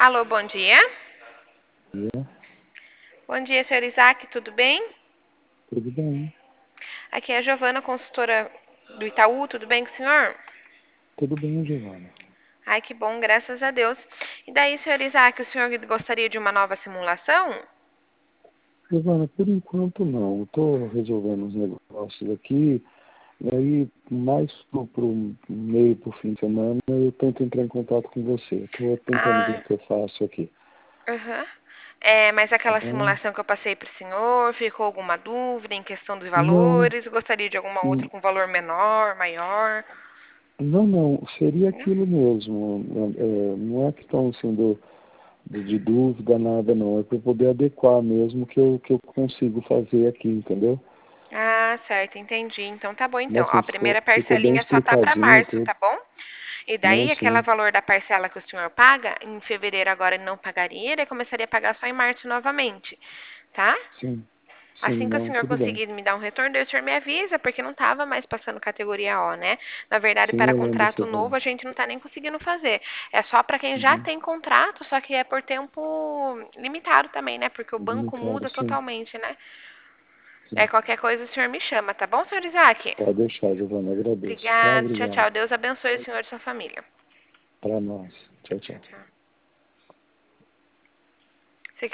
Alô, bom dia. Dia. Bom dia, senhor Isaac, tudo bem? Tudo bem? Aqui é a Giovana, consultora do Itaú, tudo bem com o senhor? Tudo bem, Giovana. Ai, que bom, graças a Deus. E daí, senhor Isaac, o senhor gostaria de uma nova simulação? Giovana, por enquanto não. Estou resolvendo uns negócios aqui. E aí, mais pro meio, pro fim de semana, eu tento entrar em contato com você. Estou tentando ver Ah, o que eu faço aqui. aham. Mas Tá aquela bom? simulação que eu passei para o senhor, ficou alguma dúvida em questão dos Não, valores? Gostaria de alguma outra com valor menor, maior? não. Seria Não? aquilo mesmo. Não é questão assim, de dúvida, nada não. É para eu poder adequar mesmo que eu consigo fazer aqui, entendeu? Ah, certo, entendi. Então tá bom então. Ó, Nossa, a primeira ficou bem parcelinha só tá para explicadinho março, tudo. tá bom? E Não, daí aquele sim. valor da parcela que o senhor paga, em fevereiro agora ele não pagaria, ele começaria a pagar só em março novamente, tá? Sim, sim, Assim que o não, senhor tudo bem. conseguir me dar um retorno, daí o senhor me avisa, porque não estava mais passando categoria O, né? Na verdade, Sim, para eu lembro que contrato você novo, falou. a gente não está nem conseguindo fazer. É só para quem já Uhum. tem contrato, só que é por tempo limitado também, né? Porque o banco Limitado, muda sim, totalmente, né? sim. Qualquer coisa o senhor me chama, tá bom, senhor Isaac? Pode deixar, Giovana, agradeço, tá? Obrigada, tchau, Obrigado. tchau. Deus abençoe o senhor e sua família. Para nós. Tchau, Tchau, tchau. tchau.